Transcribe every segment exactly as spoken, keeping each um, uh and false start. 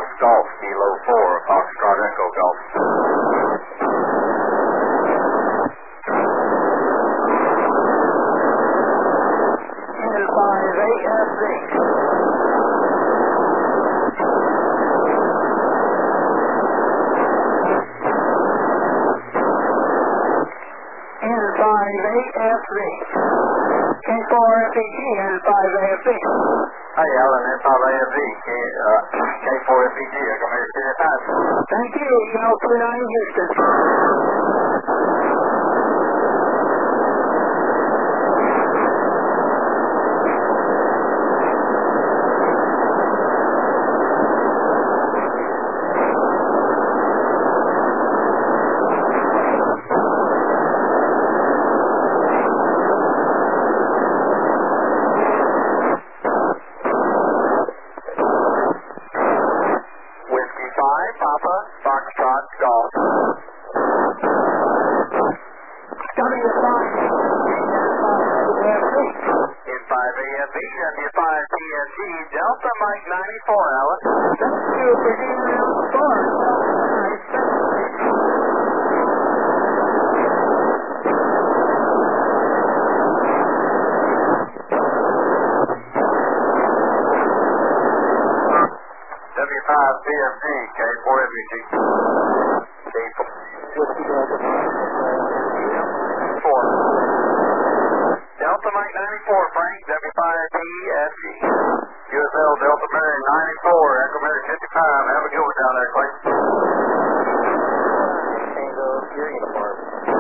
Fox Golf, Kilo four, Foxtrot Echo Golf. N five A F Z. N five A F Z. K four F E G, N five A F Z. Hi, Alan, N five A F Z, K, uh, K four F E G, Echo America Sierra five. Thank you, L two nine Houston. Papa, Foxtrot, Golf. W five N five A F Z, W five T S G, Delta Mike ninety-four, Alan. Thank you for getting out the bar. W five P F G, K four F E G. K four. Delta Mike ninety-four, Frank, W five P F G. U S L Delta Mary ninety-four, Echo Mary fifty-five. Have a good one down there, Clayton. Tango, your uniform.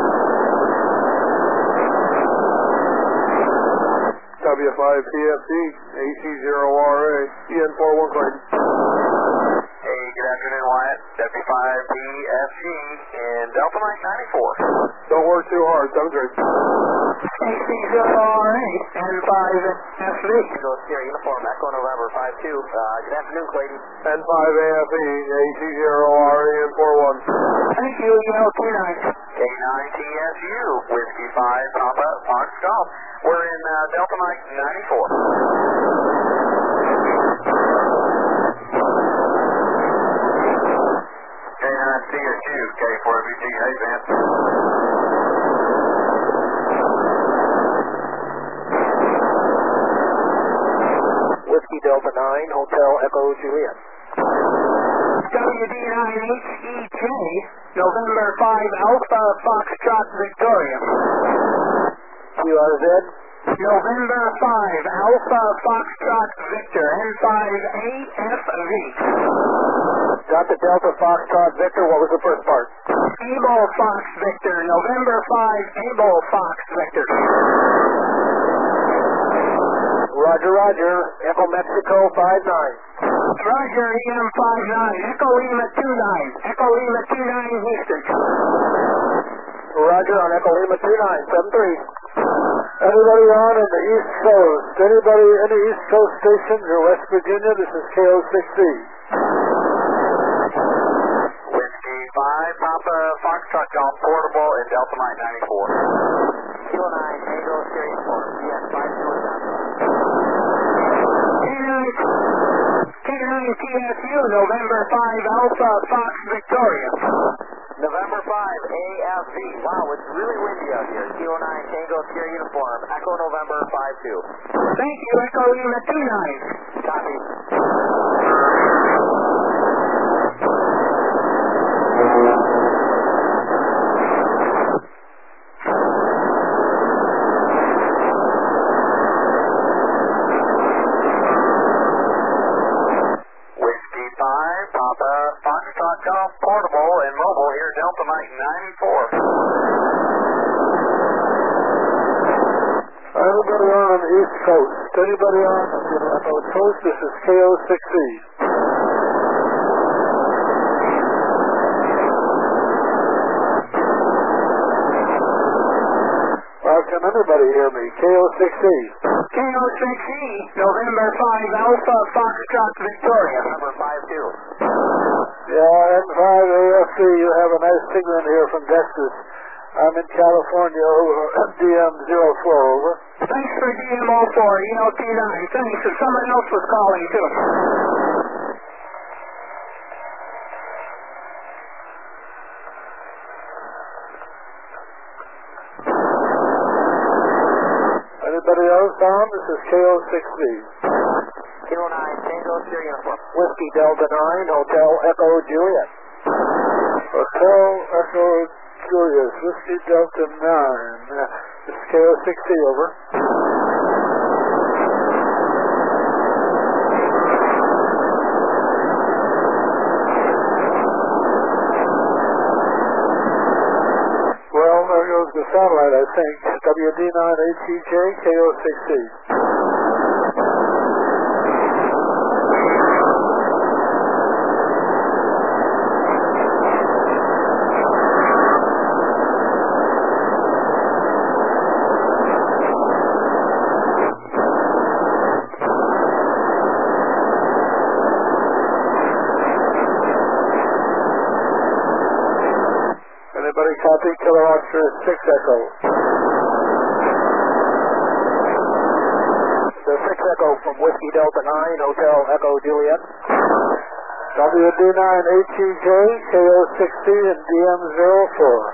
W five P F C, A C zero R A, E N four one Clayton. Hey, good afternoon, Wyatt. W five P F G and Delta Mike ninety-four. Don't work too hard, seven three. A C zero R A, N five F Z. Go Sierra Uniform, Echo November five two. Uh, good afternoon, Clayton. N five A F E, A C zero R A, N four one. Thank you, L two nine. K nine T S U, Whiskey five, Papa, Fox Golf. We're in uh, Delta Mike ninety-four. K nine T S U, K four F E G, hey, man. Whiskey Delta nine, Hotel Echo Juliet. W D nine H E J, November five Alpha Foxtrot Victoria. Q R Z. November five Alpha Foxtrot Victor, N five A F V. Got the Delta Foxtrot Victor, what was the first part? Able Fox Victor, November five Able Fox Victor. Roger, Roger, Echo Mexico five nine. Roger, E M five nine, Echo Lima two nine, Echo Lima two nine Houston. Roger on Echo Lima two nine, seven three. Anybody on in the East Coast? Anybody in the East Coast stations or West Virginia? This is K O six C. Whiskey five, Papa, Foxtrot Golf, Portable, and Delta Mike ninety-four. Kilo nine, Tango, Sierra Uniform, E N five two one. K nine T S U, November five Alpha Fox Victoria. November five A F V. Wow, it's really windy out here. Kilo nine, Tango, Sierra Uniform, Echo November five two. Thank you, Echo Lima two nine. Copy. Whiskey five, Papa, Foxtrot Golf, Portable, and Mobile here, Delta Mike ninety-four. Anybody on the East Coast? Anybody on the West Coast? This is K O six C. Well, can anybody hear me? K O six C. K O six C, November five Alpha Foxtrot Victoria. Number five two. Yeah, N five A F C, you have a nice signal here from Texas. I'm in California, over, D M zero four, over. Thanks for D M zero four, E L T nine. Thanks, and someone else was calling too. Anybody else on? This is K O six B. Kilo nine, Tango Sierra Uniform. Whiskey Delta nine, Hotel Echo Juliet. Hotel Echo Juliet, Whiskey Delta nine. Uh, this is K O six B, over. Well, there goes the satellite, I think. W D nine H E J, K O six C. Anybody copy? Kilo Oscar six Echo. The six Echo from Whiskey Delta nine, Hotel Echo Juliet. W D nine H E J, K O six C, and D M zero four.